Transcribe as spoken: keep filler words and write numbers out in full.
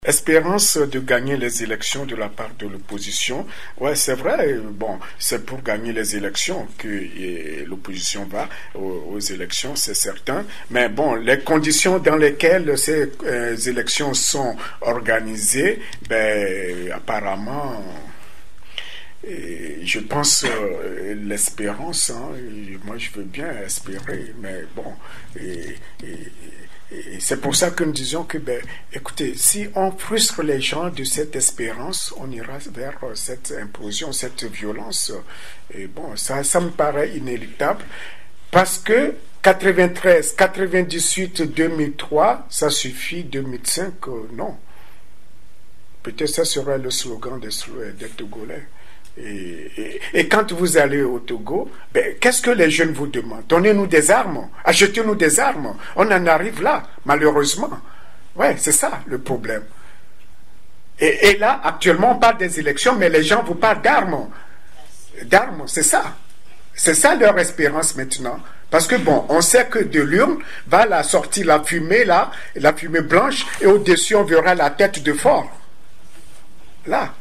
Espérance de gagner les élections de la part de l'opposition. Ouais, c'est vrai. Bon, c'est pour gagner les élections que eh, l'opposition va aux, aux élections, c'est certain. Mais bon, les conditions dans lesquelles ces euh, élections sont organisées, ben, apparemment, et je pense euh, l'espérance, hein, moi je veux bien espérer, mais bon, et, et, et c'est pour ça que nous disons que, ben, écoutez, si on frustre les gens de cette espérance, on ira vers cette implosion, cette violence. Et bon, ça, ça me paraît inéluctable, parce que quatre-vingt-treize, quatre-vingt-dix-huit, deux mille trois, ça suffit, deux mille cinq, euh, non. Peut-être ça sera le slogan des, des Togolais. Et, et, et quand vous allez au Togo, ben, qu'est-ce que les jeunes vous demandent? Donnez-nous des armes, achetez-nous des armes. On en arrive là, malheureusement. Ouais, c'est ça le problème. Et, et là, actuellement, on parle des élections, mais les gens vous parlent d'armes. D'armes, c'est ça. C'est ça leur espérance maintenant. Parce que bon, on sait que de l'urne va la sortir la fumée là, la fumée blanche, et au-dessus on verra la tête de fort. Là.